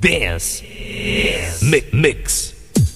Dance Mix.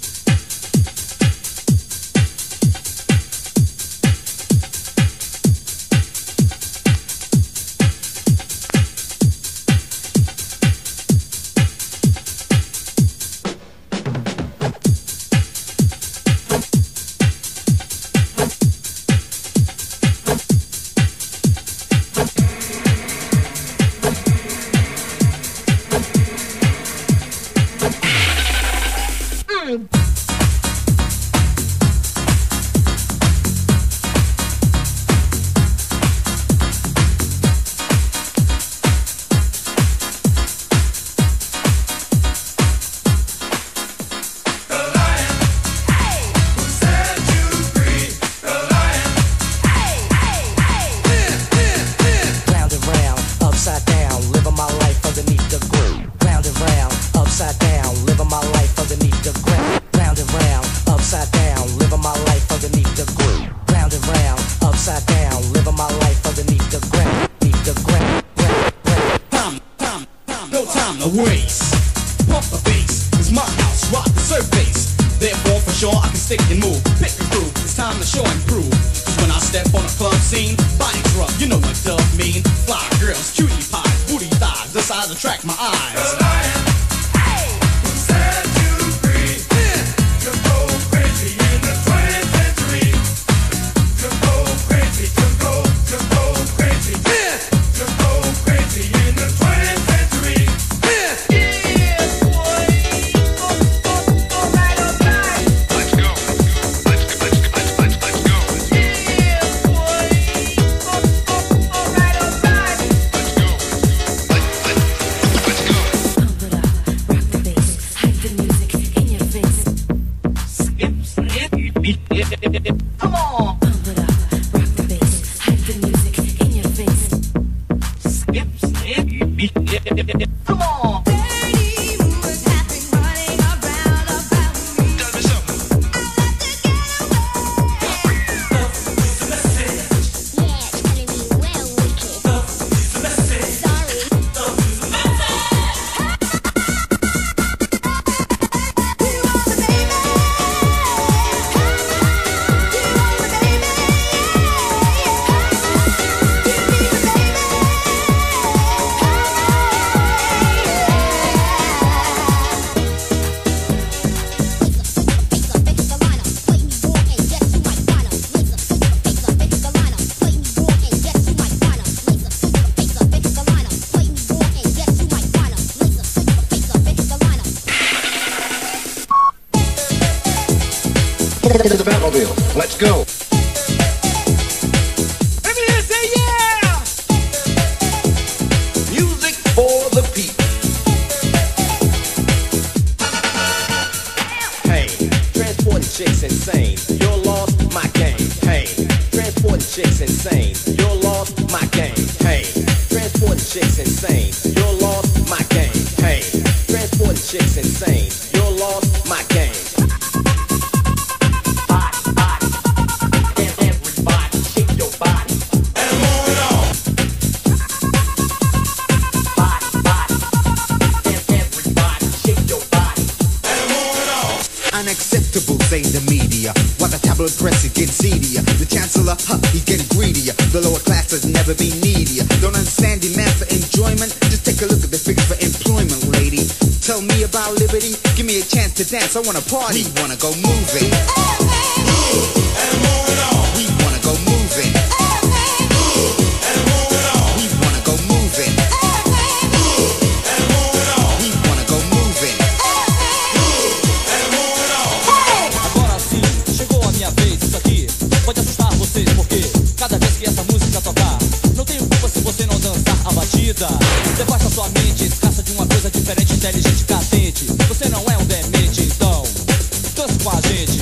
To the Batmobile. Let's go. Everybody say yeah! Music for the people. Hey, transporting chicks insane. You're lost, my game. Hey, transporting chicks insane. You're lost, my game. Hey, transporting chicks insane. You're lost, my game. Hey, transporting chicks insane. You're lost, my game. Unacceptable, say the media. While the tabloid press is getting seedier. The chancellor, he's getting greedier. The lower class has never been needier. Don't understand demand for enjoyment? Just take a look at the figures for employment, lady. Tell me about liberty, give me a chance to dance. I wanna party, wanna go moving. And move it on. We wanna go moving. And move it on. We wanna go moving. And move it on. We wanna go moving. Agora sim, chegou a minha vez. Isso aqui pode assustar vocês, porque cada vez que essa música tocar, não tenho culpa se você não dançar a batida. Devasta sua mente, escassa de uma coisa diferente, inteligente, cadente. Você não é um demente, então dance com a gente.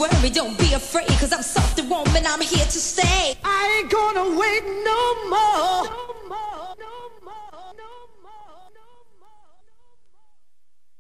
worry, don't be afraid, cause I'm soft and warm and I'm here to stay. I ain't gonna wait no more.